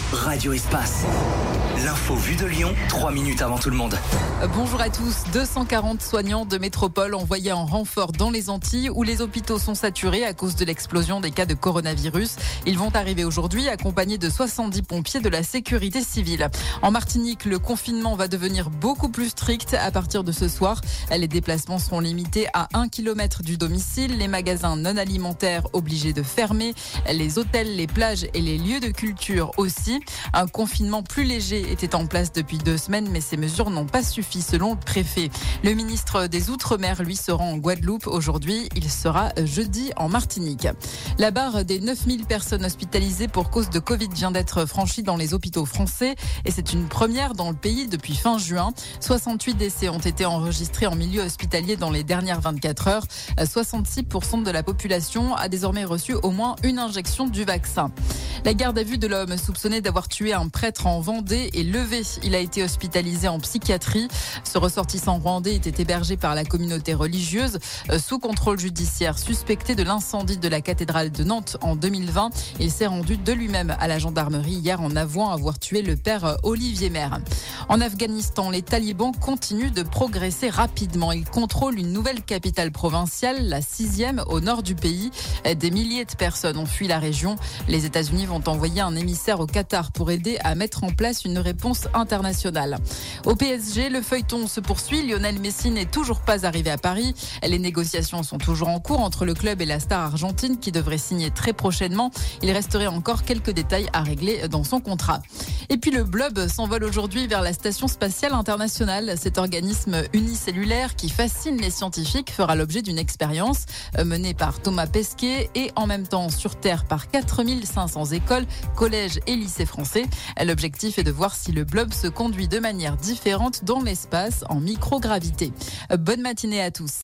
Radio Espace. L'info vue de Lyon, 3 minutes avant tout le monde. Bonjour à tous. 240 soignants de métropole envoyés en renfort dans les Antilles où les hôpitaux sont saturés à cause de l'explosion des cas de coronavirus. Ils vont arriver aujourd'hui accompagnés de 70 pompiers de la sécurité civile. En Martinique, le confinement va devenir beaucoup plus strict à partir de ce soir. Les déplacements seront limités à 1 km du domicile. Les magasins non alimentaires obligés de fermer. Les hôtels, les plages et les lieux de culture aussi. Un confinement plus léger était en place depuis 2 semaines, mais ces mesures n'ont pas suffi selon le préfet. Le ministre des Outre-mer, lui, se rend en Guadeloupe aujourd'hui. Il sera jeudi en Martinique. La barre des 9000 personnes hospitalisées pour cause de Covid vient d'être franchie dans les hôpitaux français et c'est une première dans le pays depuis fin juin. 68 décès ont été enregistrés en milieu hospitalier dans les dernières 24 heures. 66% de la population a désormais reçu au moins une injection du vaccin. La garde à vue de l'homme soupçonné d'avoir tué un prêtre en Vendée est levée. Il a été hospitalisé en psychiatrie. Ce ressortissant rwandais était hébergé par la communauté religieuse sous contrôle judiciaire, suspecté de l'incendie de la cathédrale de Nantes en 2020. Il s'est rendu de lui-même à la gendarmerie hier en avouant avoir tué le père Olivier Maire. En Afghanistan, les talibans continuent de progresser rapidement. Ils contrôlent une nouvelle capitale provinciale, la 6e au nord du pays. Des milliers de personnes ont fui la région. Les États-Unis vont envoyer un émissaire au Qatar pour aider à mettre en place une réponse internationale. Au PSG, le feuilleton se poursuit. Lionel Messi n'est toujours pas arrivé à Paris. Les négociations sont toujours en cours entre le club et la star argentine qui devrait signer très prochainement. Il resterait encore quelques détails à régler dans son contrat. Et puis le Blob s'envole aujourd'hui vers la Station spatiale internationale. Cet organisme unicellulaire qui fascine les scientifiques fera l'objet d'une expérience menée par Thomas Pesquet et en même temps sur Terre par 4500 écoles, collèges et lycées français. L'objectif est de voir si le Blob se conduit de manière différente dans l'espace en microgravité. Bonne matinée à tous.